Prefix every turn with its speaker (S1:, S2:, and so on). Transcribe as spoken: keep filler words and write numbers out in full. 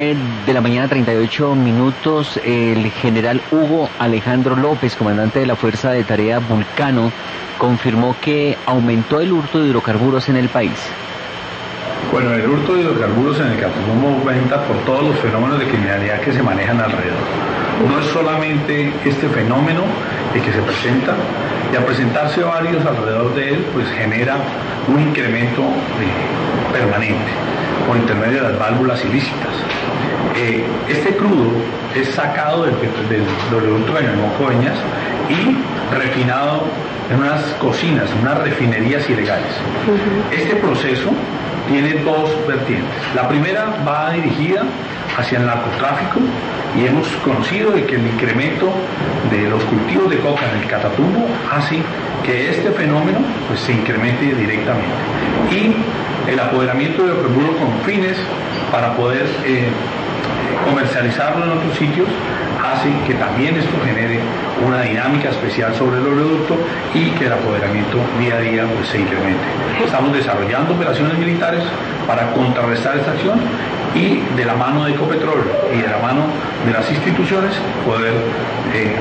S1: De la mañana, treinta y ocho minutos, el general Hugo Alejandro López, comandante de la Fuerza de Tarea Vulcano, confirmó que aumentó el hurto de hidrocarburos en el país.
S2: Bueno, el hurto de hidrocarburos en el Catatumbo aumenta por todos los fenómenos de criminalidad que se manejan alrededor. No es solamente este fenómeno el que se presenta, y al presentarse varios alrededor de él, pues genera un incremento eh, permanente por intermedio de las válvulas ilícitas. Eh, este crudo es sacado del, del oleoducto Cañamoco-Beñas y refinado en unas cocinas, en unas refinerías ilegales. Uh-huh. Este proceso tiene dos vertientes. La primera va dirigida hacia el narcotráfico y hemos conocido de que el incremento de los cultivos de coca en el Catatumbo hace que este fenómeno pues, se incremente directamente. Y el apoderamiento de hidrocarburos con fines para poder eh, comercializarlo en otros sitios hace que también esto genere una dinámica especial sobre el oleoducto y que el apoderamiento día a día pues, se incremente. Estamos desarrollando operaciones militares para contrarrestar esta acción y de la mano de Ecopetrol y de la mano de las instituciones poder eh,